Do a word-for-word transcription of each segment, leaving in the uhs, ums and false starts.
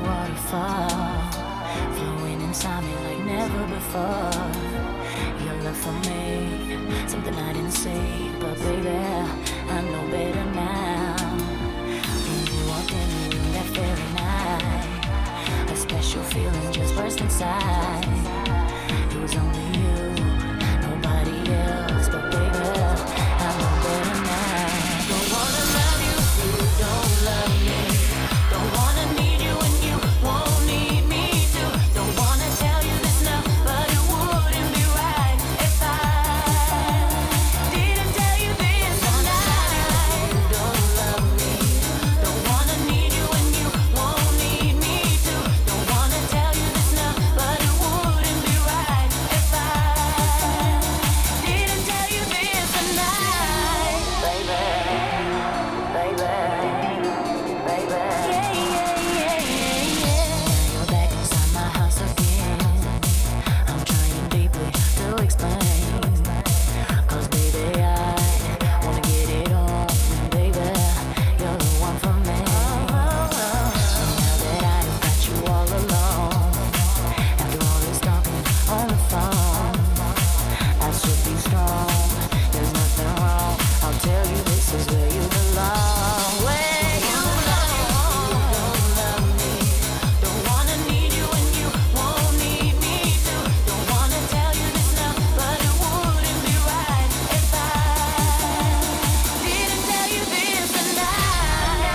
waterfall, flowing inside me like never before. Your love for me, something I didn't see, but baby, I know better now. When you walked in the room that very night, a special feeling just burst inside. It was only you, nobody else, but baby, I know better now. Don't wanna love you if you don't love me. Don't wanna need you when you won't need me to. Don't wanna tell you this now, but it wouldn't be right if I didn't tell you this tonight. Don't love me. Don't wanna need you when you won't need me to. Don't wanna tell you this now, but it wouldn't be right if I didn't tell you this tonight. Baby, baby, baby. Yeah, yeah, yeah, yeah, yeah. You're back inside my house again. I'm trying deeply to explain, 'cause baby, I wanna get it on. Baby, you're the one for me. Now that I've got you all alone, after all this talking on the phone, I should be strong. There's nothing wrong. I'll tell you this is where you belong. Where you belong. Don't love me. Don't wanna need you when you won't need me to. Don't wanna tell you this now, but it wouldn't be right if I didn't tell you this tonight.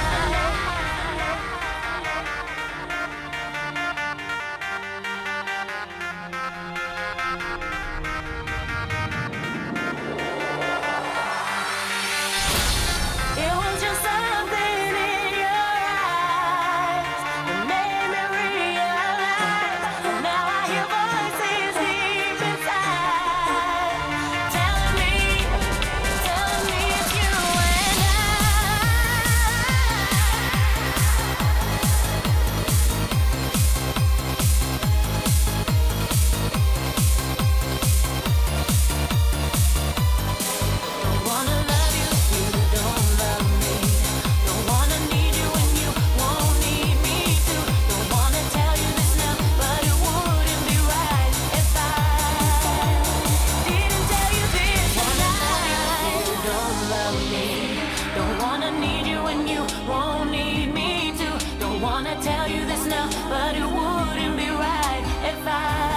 It was just something in your eyes that made me realize. Now I hear voices deep inside telling me, telling me it's you and I. Don't wanna love you if you don't love me. Don't wanna need you when you won't need me to. Don't wanna tell you this now, but it wouldn't be right if I didn't tell you this tonight. Don't love me. Don't wanna need you when you won't need me to. Don't wanna tell you this now, but it wouldn't be right if I